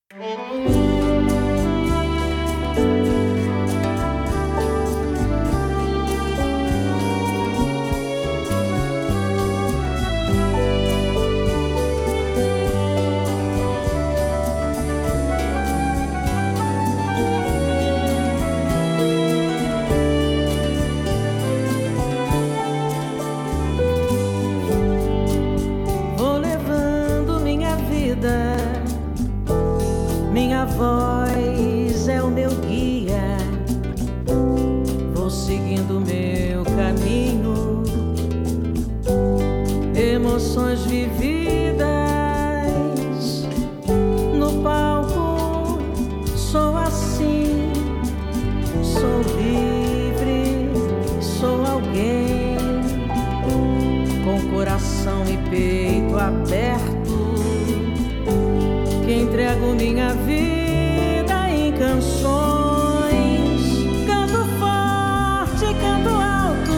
Minha voz é o meu guia, vou seguindo meu caminho, emoções vividas no palco. Sou assim, sou livre, sou alguém com coração e peito aberto, que entrego minha vida em canções. Canto forte, canto alto,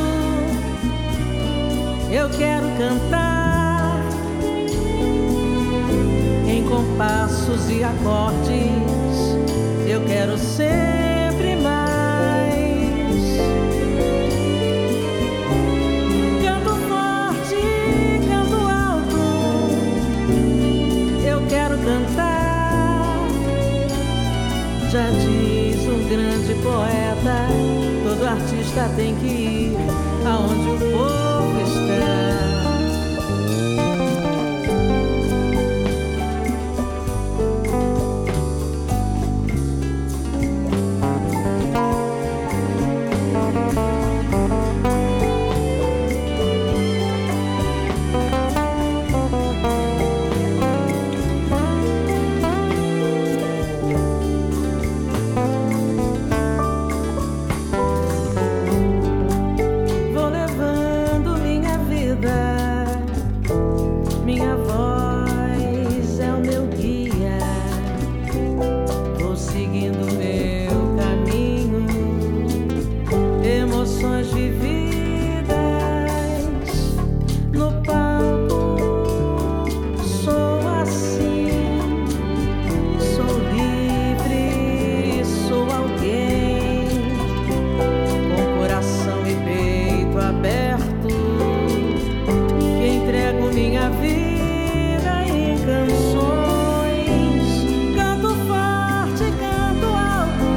eu quero cantar em compassos e acordes, eu quero sempre mais. Canto forte, canto alto, eu quero cantar. Já diz um grande poeta, todo artista tem que ir aonde o povo está. Minha voz é o meu guia, vou seguindo meu caminho, emoções vividas no palco. Sou assim, sou livre, sou alguém com coração e peito aberto, que entrego minha vida em canções. Canto forte, canto alto,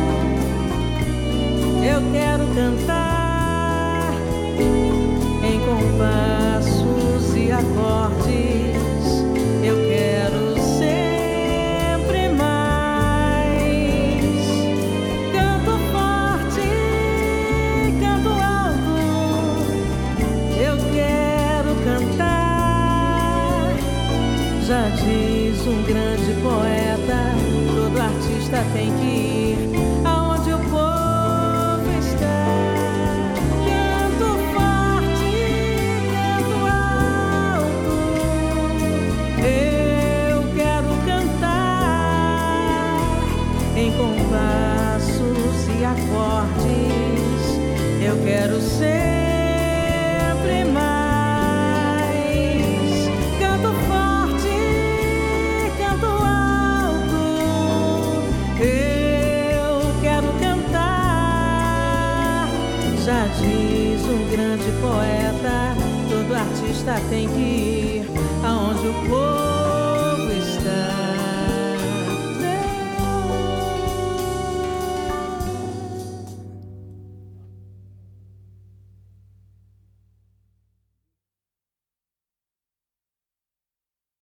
eu quero cantar em compassos e acordes, eu quero sempre mais. Canto forte, canto alto, eu quero cantar. Já diz um grande poeta, todo artista tem que ir aonde o povo está. Canto forte, canto alto, eu quero cantar em compassos e acordes, eu quero sempre mais. Já diz um grande poeta, todo artista tem que ir